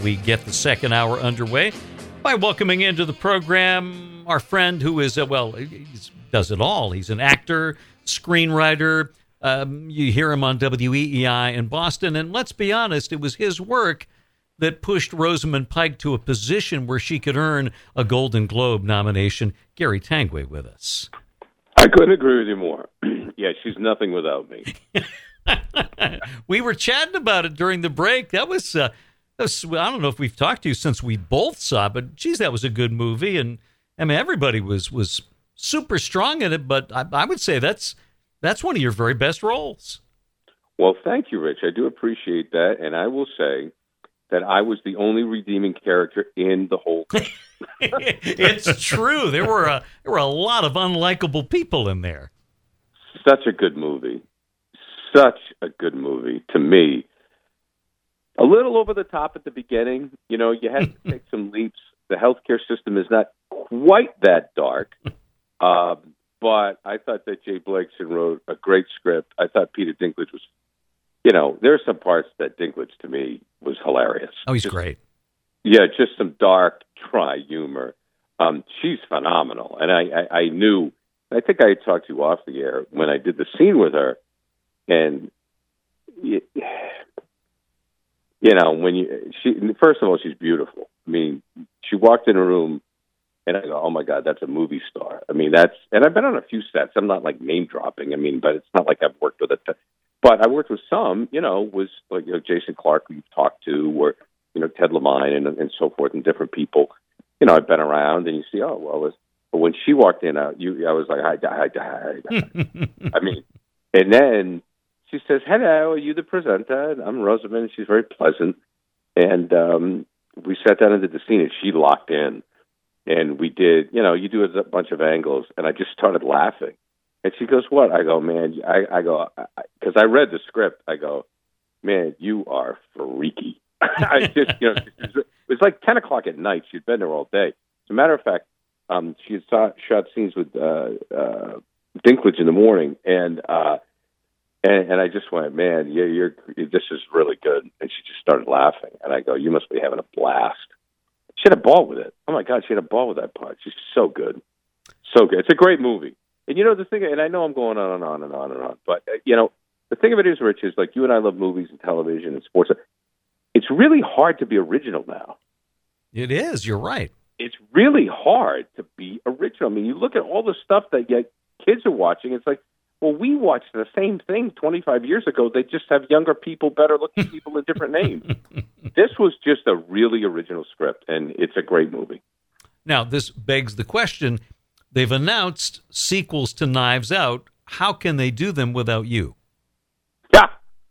we get the second hour underway by welcoming into the program our friend who is, he does it all. He's an actor, screenwriter. You hear him on WEEI in Boston. And let's be honest, it was his work that pushed Rosamund Pike to a position where she could earn a Golden Globe nomination. Gary Tanguay with us. I couldn't agree with you more. Yeah, she's nothing without me. We were chatting about it during the break. That was I don't know if we've talked to you since we both saw it, but geez, that was a good movie. And I mean, everybody was super strong in it, but I would say that's one of your very best roles. Well, thank you, Rich. I do appreciate that. And I will say that I was the only redeeming character in the whole thing. It's true. There were a lot of unlikable people in there. Such a good movie. Such a good movie to me. A little over the top at the beginning. You know, you had to take some leaps. The healthcare system is not quite that dark. But I thought that Jay Blakeson wrote a great script. I thought Peter Dinklage was, there are some parts that Dinklage to me was hilarious. Oh, he's great. Yeah, just some dark, dry humor. She's phenomenal. And I knew, I think I had talked to you off the air when I did the scene with her. And, first of all, she's beautiful. I mean, she walked in a room and I go, oh my God, that's a movie star. I mean, and I've been on a few sets. I'm not like name dropping. I mean, but it's not like I've worked with but I worked with some, was like, Jason Clarke we've talked to, or, Ted Lemine and so forth, and different people. I've been around, and you see, but when she walked in, I was like, hi. I mean, and then she says, hello, are you the presenter? And I'm Rosamund, and she's very pleasant. And we sat down and did the scene, and she locked in. And we did, you do a bunch of angles, and I just started laughing. And she goes, what? I go, man, I go, because I read the script. I go, man, you are freaky. I just, it was like 10 o'clock at night. She'd been there all day. As a matter of fact, she had shot scenes with Dinklage in the morning. And I just went, man, this is really good. And she just started laughing. And I go, you must be having a blast. She had a ball with it. Oh, my God, she had a ball with that part. She's so good. So good. It's a great movie. And, the thing, and I know I'm going on and on and on and on, but, the thing of it is, Rich, is like you and I love movies and television and sports. It's really hard to be original now. It is. You're right. It's really hard to be original. I mean, you look at all the stuff that kids are watching. It's like, well, we watched the same thing 25 years ago. They just have younger people, better looking people with different names. This was just a really original script, and it's a great movie. Now, this begs the question. They've announced sequels to Knives Out. How can they do them without you? Yeah.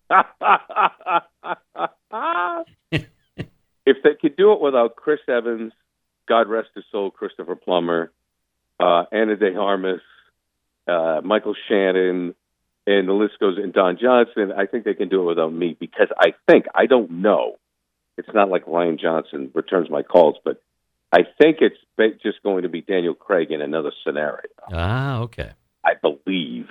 If they could do it without Chris Evans, God rest his soul, Christopher Plummer, Anna de Armas, Michael Shannon, and the list goes, and Don Johnson, I think they can do it without me, because I don't know. It's not like Ryan Johnson returns my calls, but I think it's just going to be Daniel Craig in another scenario. Ah, okay. I believe.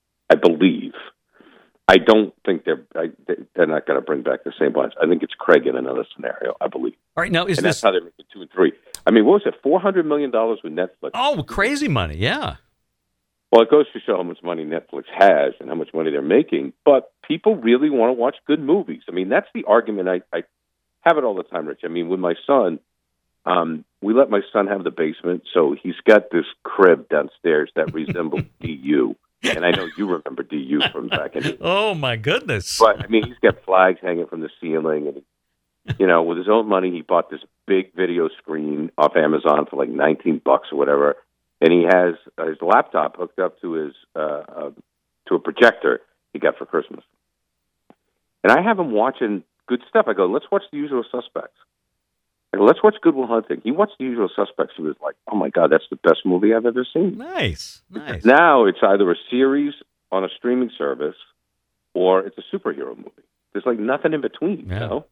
I don't think they're not going to bring back the same bunch. I think it's Craig in another scenario, I believe. All right, now that's how they're making 2 and 3. I mean, what was it, $400 million with Netflix? Oh, crazy money, yeah. Well, it goes to show how much money Netflix has and how much money they're making, but people really want to watch good movies. I mean, that's the argument. I have it all the time, Rich. I mean, with my son, we let my son have the basement, so he's got this crib downstairs that resembles DU. And I know you remember DU from back in the day. Oh, my goodness. But, I mean, he's got flags hanging from the ceiling. And, with his own money, he bought this big video screen off Amazon for like $19 or whatever. And he has his laptop hooked up to his to a projector he got for Christmas. And I have him watching good stuff. I go, let's watch The Usual Suspects. I go, let's watch Good Will Hunting. He watched The Usual Suspects. He was like, oh, my God, that's the best movie I've ever seen. Nice. Now it's either a series on a streaming service or it's a superhero movie. There's like nothing in between,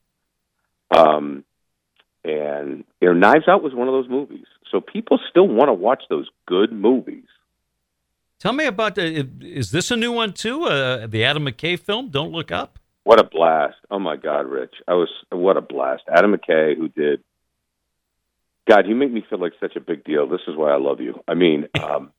And, Knives Out was one of those movies. So people still want to watch those good movies. Tell me about is this a new one, too? The Adam McKay film, Don't Look Up? What a blast! Oh my God, Rich, what a blast. Adam McKay, who did. God, you make me feel like such a big deal. This is why I love you. I mean, Adam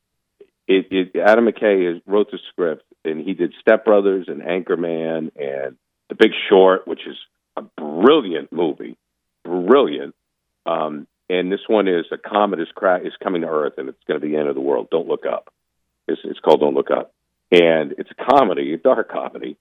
McKay wrote the script, and he did Step Brothers and Anchorman and The Big Short, which is a brilliant movie, brilliant. And this one is a comet is coming to Earth, and it's going to be the end of the world. Don't Look Up. It's called Don't Look Up, and it's a comedy, a dark comedy.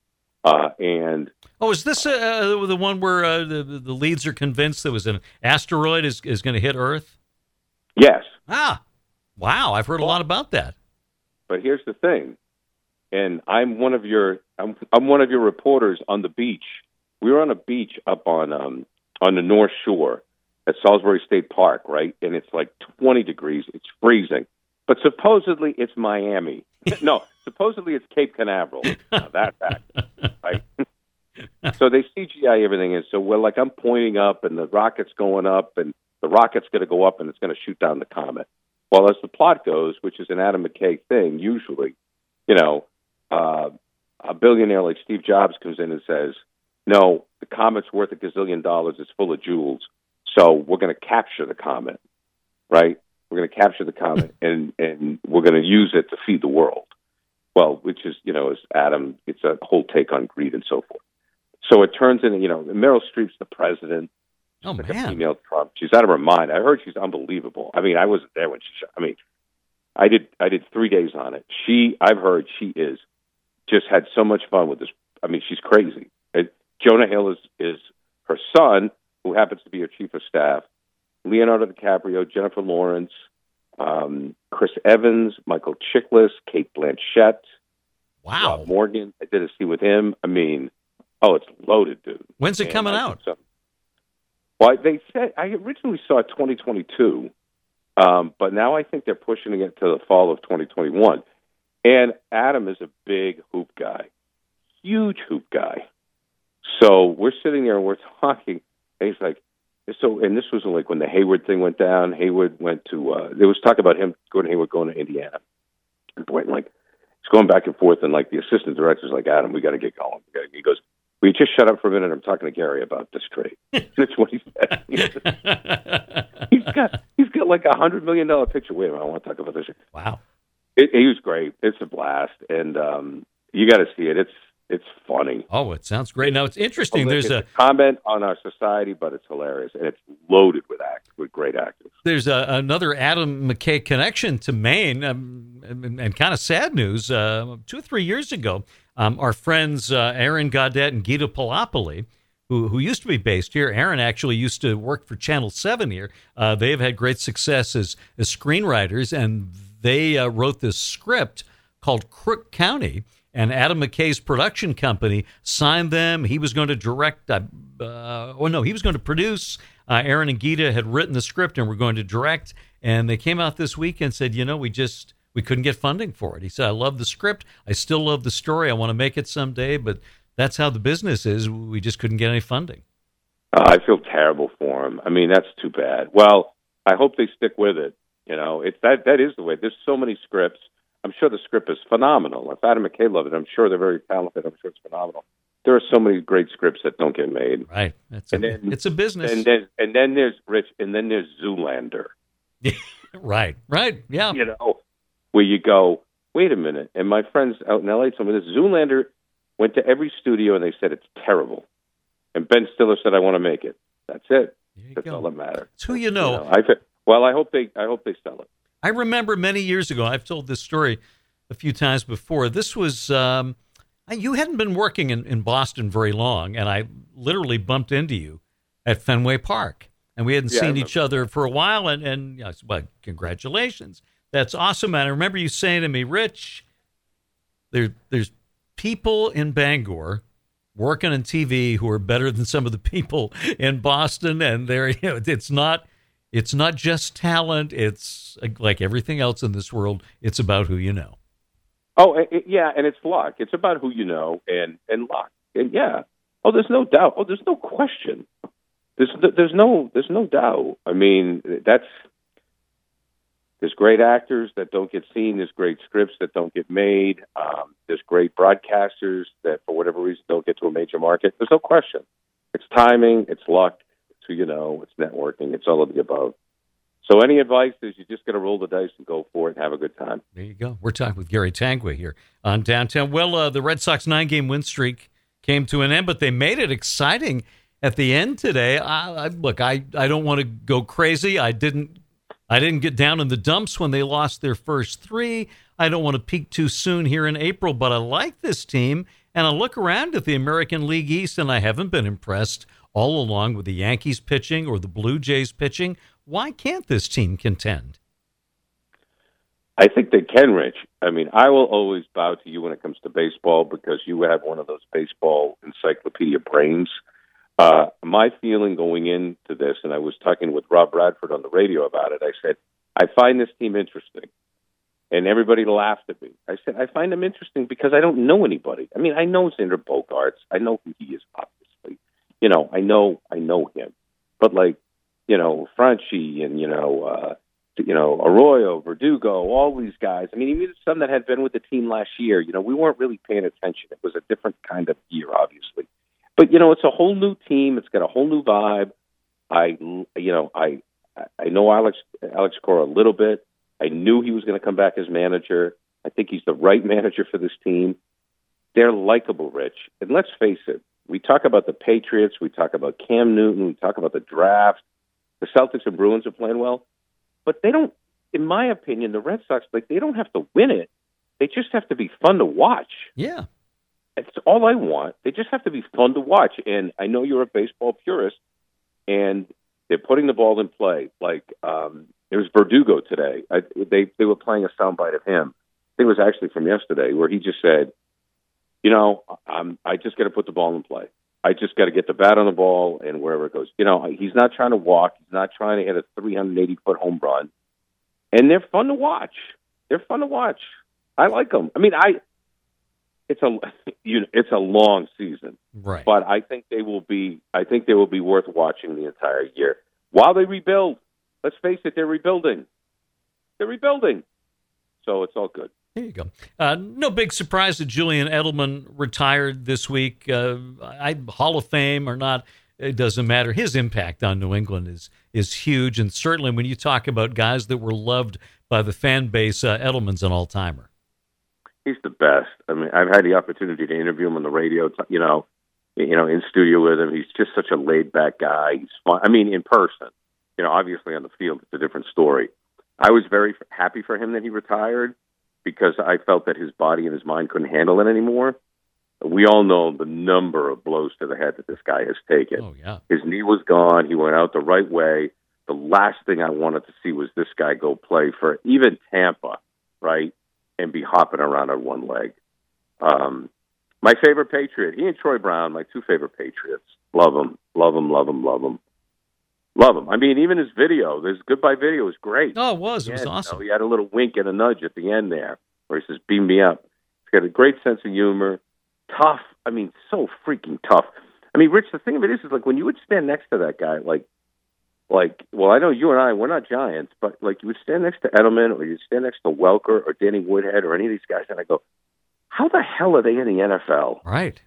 Is this the one where the leads are convinced there was an asteroid is going to hit Earth? Yes. Ah, wow! I've heard a lot about that. But here's the thing, and I'm one of your reporters on the beach. We were on a beach up on the North Shore at Salisbury State Park, right? And it's like 20 degrees. It's freezing. But supposedly it's Miami. No, supposedly it's Cape Canaveral. Now that's accurate, right? So they CGI everything, and so I'm pointing up, and the rocket's going up, and the rocket's going to go up, and it's going to shoot down the comet. Well, as the plot goes, which is an Adam McKay thing, usually, a billionaire like Steve Jobs comes in and says, "No, the comet's worth $1 gazillion. It's full of jewels, so we're going to capture the comet, right? We're going to capture the comet, and we're going to use it to feed the world." Well, which is, as Adam, it's a whole take on greed and so forth. So it turns into, Meryl Streep's the president. Oh, like man. a female Trump. She's out of her mind. I heard she's unbelievable. I mean, I wasn't there when I did 3 days on it. I've heard she is just had so much fun with this. I mean, she's crazy. Jonah Hill is her son, who happens to be her chief of staff. Leonardo DiCaprio, Jennifer Lawrence, Chris Evans, Michael Chiklis, Kate Blanchett. Wow. Rob Morgan. I did a scene with him. I mean, it's loaded, dude. When's it coming out? Well, they said I originally saw 2022, but now I think they're pushing it to the fall of 2021. And Adam is a big hoop guy, huge hoop guy. So we're sitting there and we're talking, and he's like, and this was like when the Hayward thing went down. Hayward went to, there was talk about him, Gordon Hayward, going to Indiana. And boy, he's going back and forth, and the assistant director's like, "Adam, we got to get going." He goes, "Will you just shut up for a minute? I'm talking to Gary about this trade." That's what he said. He's got like $100 million picture. Wait a minute, I want to talk about this. Wow. He was great. It's a blast, and you got to see it. It's funny. Oh, it sounds great. Now, it's interesting. There's a comment on our society, but it's hilarious, and it's loaded with great actors. There's another Adam McKay connection to Maine, and kind of sad news. 2 or 3 years ago, our friends Aaron Gaudette and Guido Palapoli, who used to be based here. Aaron actually used to work for Channel 7 here. They've had great success as screenwriters, and they wrote this script called Crook County. And Adam McKay's production company signed them. He was going to direct. He was going to produce. Aaron and Gita had written the script and were going to direct. And they came out this week and said, we couldn't get funding for it. He said, "I love the script. I still love the story. I want to make it someday, but that's how the business is. We just couldn't get any funding." I feel terrible for him. I mean, that's too bad. Well, I hope they stick with it. It's that is the way. There's so many scripts. I'm sure the script is phenomenal. If Adam McKay loved it, I'm sure they're very talented. I'm sure it's phenomenal. There are so many great scripts that don't get made. Right. It's a business. And then there's Rich, and then there's Zoolander. Right. Yeah. Where you go, wait a minute. And my friends out in LA told me this. Zoolander went to every studio and they said it's terrible. And Ben Stiller said, "I want to make it." That's it. That's all that matters. It's who you know. I hope they sell it. I remember many years ago, I've told this story a few times before. This was, you hadn't been working in Boston very long, and I literally bumped into you at Fenway Park. And we hadn't seen each other for a while, and I said, "Well, congratulations. That's awesome." And I remember you saying to me, "Rich, there's people in Bangor working on TV who are better than some of the people in Boston, and it's not just talent. It's like everything else in this world. It's about who you know." Oh, yeah, and it's luck. It's about who you know and luck. And yeah. Oh, there's no doubt. Oh, there's no question. There's no doubt. I mean, There's great actors that don't get seen. There's great scripts that don't get made. There's great broadcasters that, for whatever reason, don't get to a major market. There's no question. It's timing. It's luck. It's who you know. It's networking. It's all of the above. So any advice is you just got to roll the dice and go for it and have a good time. There you go. We're talking with Gary Tangwa here on Downtown. Well, the Red Sox 9-game win streak came to an end, but they made it exciting at the end today. Look, I don't want to go crazy. I didn't get down in the dumps when they lost their first 3. I don't want to peak too soon here in April, but I like this team, and I look around at the American League East, and I haven't been impressed all along with the Yankees pitching or the Blue Jays pitching. Why can't this team contend? I think they can, Rich. I mean, I will always bow to you when it comes to baseball because you have one of those baseball encyclopedia brains. My feeling going into this, and I was talking with Rob Bradford on the radio about it, I said, I find this team interesting. And everybody laughed at me. I said, I find them interesting because I don't know anybody. I mean, I know Xander Bogaerts. I know who he is, obviously. You know, I know him. But, like, you know, Franchy and, Arroyo, Verdugo, all these guys. I mean, even some that had been with the team last year, you know, we weren't really paying attention. It was a different kind of year, obviously. But, you know, it's a whole new team. It's got a whole new vibe. I know Alex Cora a little bit. I knew he was going to come back as manager. I think he's the right manager for this team. They're likable, Rich. And let's face it, we talk about the Patriots, we talk about Cam Newton, we talk about the draft. The Celtics and Bruins are playing well. But they don't, in my opinion, the Red Sox, like, they don't have to win it. They just have to be fun to watch. Yeah. That's all I want. They just have to be fun to watch. And I know you're a baseball purist, and they're putting the ball in play. Like, it was Verdugo today. They were playing a soundbite of him. I think it was actually from yesterday, where he just said, you know, I just got to put the ball in play. I just got to get the bat on the ball and wherever it goes. You know, he's not trying to walk. He's not trying to hit a 380-foot home run. And they're fun to watch. They're fun to watch. I like them. I mean, it's a long season, right? But I think they will be worth watching the entire year while they rebuild. Let's face it, they're rebuilding. So it's all good. There you go. No big surprise that Julian Edelman retired this week. Hall of Fame or not, it doesn't matter. His impact on New England is huge, and certainly when you talk about guys that were loved by the fan base, Edelman's an all-timer. He's the best. I mean, I've had the opportunity to interview him on the radio, in studio with him. He's just such a laid-back guy. He's fun. I mean, in person, obviously on the field, it's a different story. I was very happy for him that he retired because I felt that his body and his mind couldn't handle it anymore. We all know the number of blows to the head that this guy has taken. Oh, yeah. His knee was gone. He went out the right way. The last thing I wanted to see was this guy go play for even Tampa, right, and be hopping around on one leg. My favorite Patriot, he and Troy Brown, my two favorite Patriots. Love him. I mean, even his video, his goodbye video was great. Oh, it was. It was awesome. He had a little wink and a nudge at the end there where he says, beam me up. He's got a great sense of humor. Tough. I mean, so freaking tough. I mean, Rich, the thing of it is like when you would stand next to that guy, well, I know you and I, we're not Giants, but like you would stand next to Edelman or you'd stand next to Welker or Danny Woodhead or any of these guys, and I go, how the hell are they in the NFL? Right.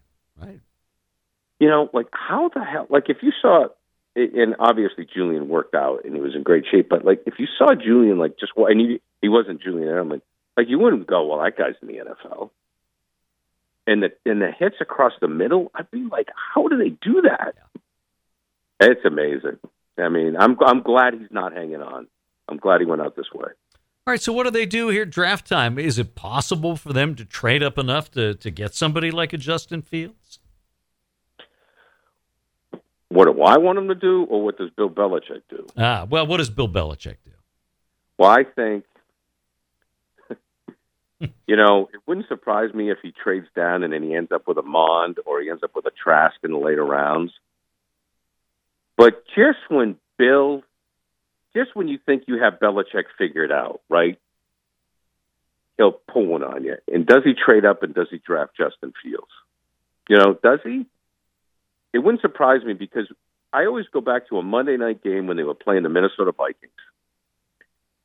Like how the hell, like if you saw, and obviously Julian worked out and he was in great shape, but like if you saw Julian, like just, and he wasn't Julian Edelman, like you wouldn't go, well, that guy's in the NFL. And the hits across the middle, I'd be like, how do they do that? Yeah. It's amazing. I mean, I'm glad he's not hanging on. I'm glad he went out this way. All right, so what do they do here draft time? Is it possible for them to trade up enough to get somebody like a Justin Fields? What do I want him to do, or what does Bill Belichick do? Well, what does Bill Belichick do? Well, I think, it wouldn't surprise me if he trades down and then he ends up with a Mond or he ends up with a Trask in the later rounds. But just when you think you have Belichick figured out, right, he'll pull one on you. And does he trade up and does he draft Justin Fields? Does he? It wouldn't surprise me because I always go back to a Monday night game when they were playing the Minnesota Vikings.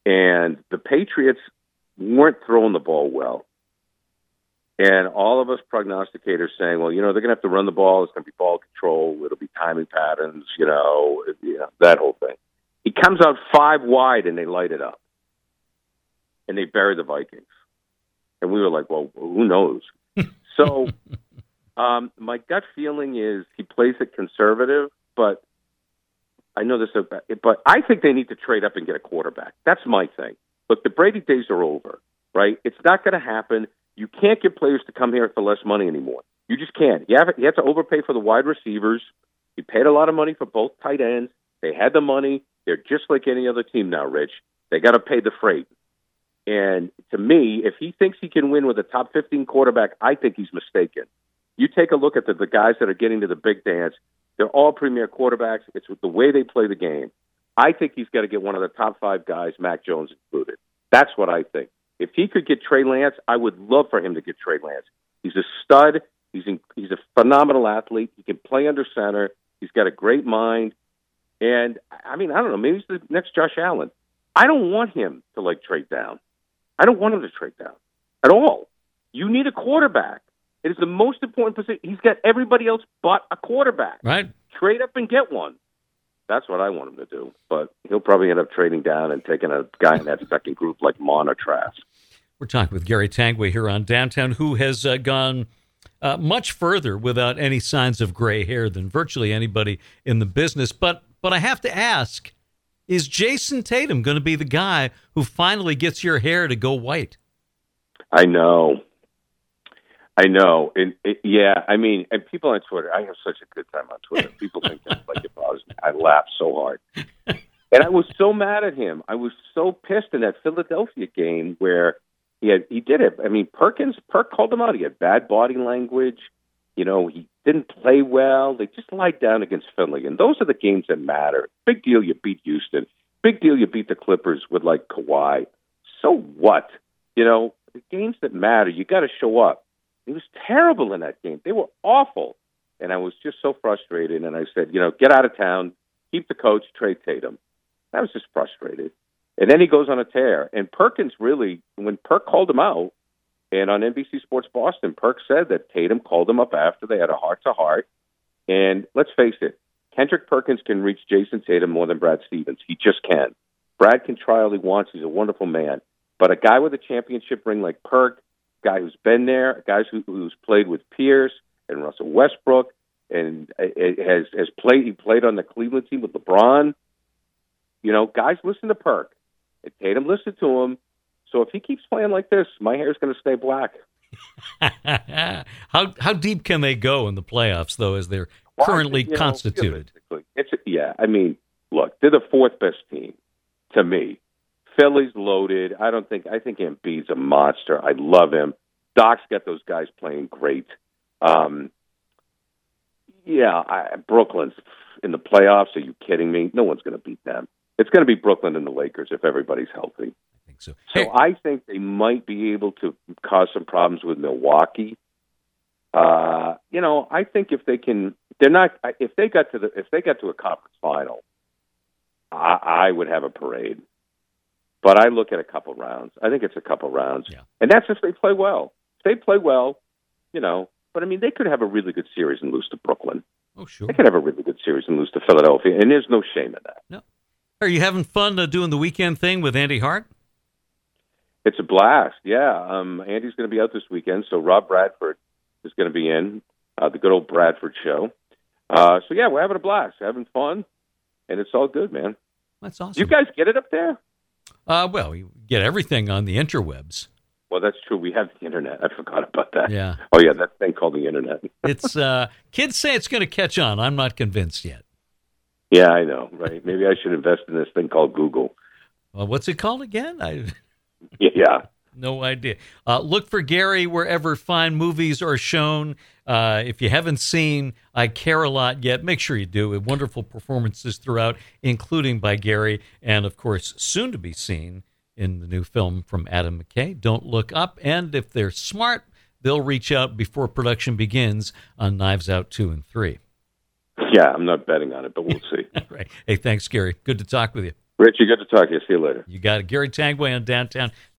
And the Patriots weren't throwing the ball well. And all of us prognosticators saying, well, they're going to have to run the ball. It's going to be ball control. It'll be timing patterns, that whole thing. He comes out 5 wide, and they light it up. And they bury the Vikings. And we were like, well, who knows? So my gut feeling is he plays it conservative, but I know this, but I think they need to trade up and get a quarterback. That's my thing. Look, the Brady days are over, right? It's not going to happen. You can't get players to come here for less money anymore. You just can't. You have to overpay for the wide receivers. You paid a lot of money for both tight ends. They had the money. They're just like any other team now, Rich. They got to pay the freight. And to me, if he thinks he can win with a top 15 quarterback, I think he's mistaken. You take a look at the guys that are getting to the big dance. They're all premier quarterbacks. It's with the way they play the game. I think he's got to get one of the top 5 guys, Mac Jones included. That's what I think. If he could get Trey Lance, I would love for him to get Trey Lance. He's a stud. He's a phenomenal athlete. He can play under center. He's got a great mind. And, I don't know, maybe he's the next Josh Allen. I don't want him to, trade down. I don't want him to trade down at all. You need a quarterback. It is the most important position. He's got everybody else but a quarterback. Right. Trade up and get one. That's what I want him to do. But he'll probably end up trading down and taking a guy in that second group like Mon or Trask. We're talking with Gary Tanguay here on Downtown, who has gone much further without any signs of gray hair than virtually anybody in the business. But I have to ask, is Jason Tatum going to be the guy who finally gets your hair to go white? I know. And people on Twitter, I have such a good time on Twitter. People think that it bothers me. I laugh so hard. And I was so mad at him. I was so pissed in that Philadelphia game where he did it. Perk called him out. He had bad body language. He didn't play well. They just lied down against Philly. And those are the games that matter. Big deal you beat Houston. Big deal you beat the Clippers with Kawhi. So what? The games that matter, you got to show up. He was terrible in that game. They were awful. And I was just so frustrated. And I said, get out of town, keep the coach, trade Tatum. I was just frustrated. And then he goes on a tear. And Perkins really, when Perk called him out, and on NBC Sports Boston, Perk said that Tatum called him up after they had a heart-to-heart. And let's face it, Kendrick Perkins can reach Jason Tatum more than Brad Stevens. He just can. Brad can try all he wants. He's a wonderful man. But a guy with a championship ring like Perk, a guy who's been there, a guy who's played with Pierce and Russell Westbrook, and has played. He played on the Cleveland team with LeBron. Guys listen to Perk. And Tatum listened to him. So if he keeps playing like this, my hair is going to stay black. How deep can they go in the playoffs, though, as they're currently constituted? Look, they're the 4th best team to me. Philly's loaded. I think Embiid's a monster. I love him. Doc's got those guys playing great. Brooklyn's in the playoffs. Are you kidding me? No one's going to beat them. It's going to be Brooklyn and the Lakers if everybody's healthy. I think so. So I think they might be able to cause some problems with Milwaukee. I think if they got to a conference final, I would have a parade. But I look at a couple rounds. I think it's a couple rounds. Yeah. And that's if they play well. If they play well, but they could have a really good series and lose to Brooklyn. Oh, sure. They could have a really good series and lose to Philadelphia, and there's no shame in that. No. Are you having fun doing the weekend thing with Andy Hart? It's a blast, yeah. Andy's going to be out this weekend, so Rob Bradford is going to be in, the good old Bradford show. We're having a blast, having fun, and it's all good, man. That's awesome. You guys get it up there? You get everything on the interwebs. Well, that's true. We have the internet. I forgot about that. Yeah. Oh, yeah, that thing called the internet. It's kids say it's going to catch on. I'm not convinced yet. Yeah, I know, right? Maybe I should invest in this thing called Google. Well, what's it called again? Yeah. No idea. Look for Gary wherever fine movies are shown. If you haven't seen I Care a Lot yet, make sure you do. Wonderful performances throughout, including by Gary, and, of course, soon to be seen in the new film from Adam McKay, Don't Look Up. And if they're smart, they'll reach out before production begins on Knives Out 2 and 3. Yeah, I'm not betting on it, but we'll see. Right. Hey, thanks, Gary. Good to talk with you. Richie, good to talk to you. See you later. You got it. Gary Tangway on Downtown